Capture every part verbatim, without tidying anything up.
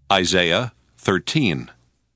Isaiah thirteen.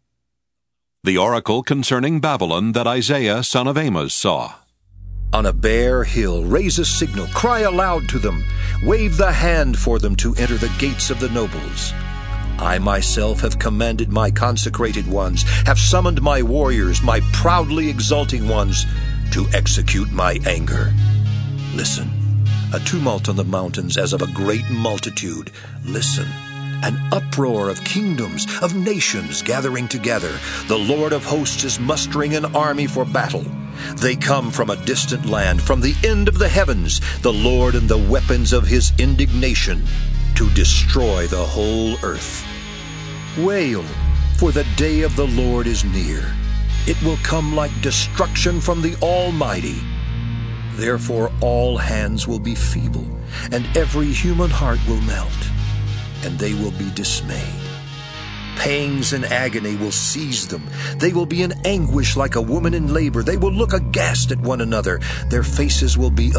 The oracle concerning Babylon that Isaiah son of Amos saw. On a bare hill, raise a signal, cry aloud to them, wave the hand for them to enter the gates of the nobles. I myself have commanded my consecrated ones, have summoned my warriors, my proudly exulting ones, to execute my anger. Listen, a tumult on the mountains as of a great multitude. Listen, an uproar of kingdoms, of nations gathering together. The Lord of hosts is mustering an army for battle. They come from a distant land, from the end of the heavens, the Lord and the weapons of his indignation, to destroy the whole earth. Wail, for the day of the Lord is near. It will come like destruction from the Almighty. Therefore all hands will be feeble, and every human heart will melt, and they will be dismayed. Pangs and agony will seize them. They will be in anguish like a woman in labor. They will look aghast at one another. Their faces will be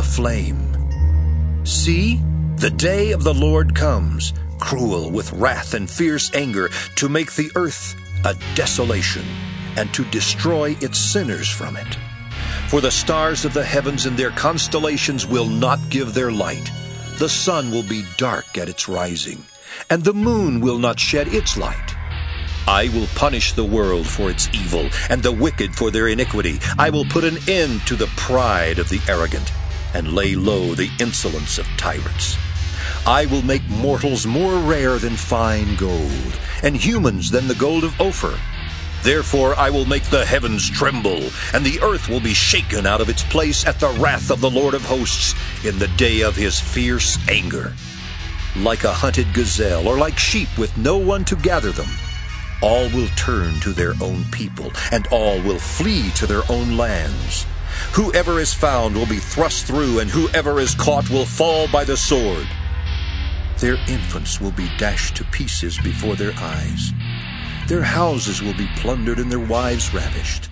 aflame. See, the day of the Lord comes, cruel with wrath and fierce anger, to make the earth a desolation, and to destroy its sinners from it. For the stars of the heavens and their constellations will not give their light. The sun will be dark at its rising, and the moon will not shed its light. I will punish the world for its evil, and the wicked for their iniquity. I will put an end to the pride of the arrogant, and lay low the insolence of tyrants. I will make mortals more rare than fine gold, and humans than the gold of Ophir. Therefore I will make the heavens tremble, and the earth will be shaken out of its place at the wrath of the Lord of hosts in the day of his fierce anger. Like a hunted gazelle, or like sheep with no one to gather them, all will turn to their own people, and all will flee to their own lands. Whoever is found will be thrust through, and whoever is caught will fall by the sword. Their infants will be dashed to pieces before their eyes. Their houses will be plundered and their wives ravished.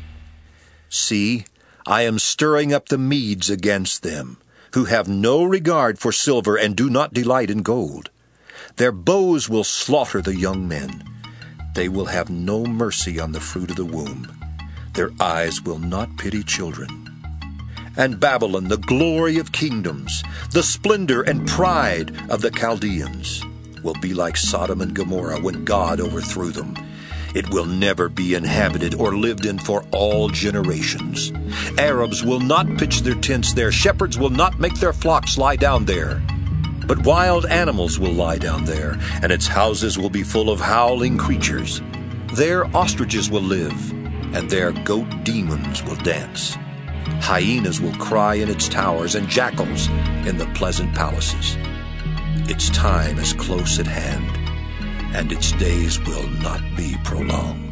See, I am stirring up the Medes against them, who have no regard for silver and do not delight in gold. Their bows will slaughter the young men. They will have no mercy on the fruit of the womb. Their eyes will not pity children. And Babylon, the glory of kingdoms, the splendor and pride of the Chaldeans, will be like Sodom and Gomorrah when God overthrew them. It will never be inhabited or lived in for all generations. Arabs will not pitch their tents there. Shepherds will not make their flocks lie down there. But wild animals will lie down there, and its houses will be full of howling creatures. There ostriches will live, and there goat demons will dance. Hyenas will cry in its towers, and jackals in the pleasant palaces. Its time is close at hand, and its days will not be prolonged.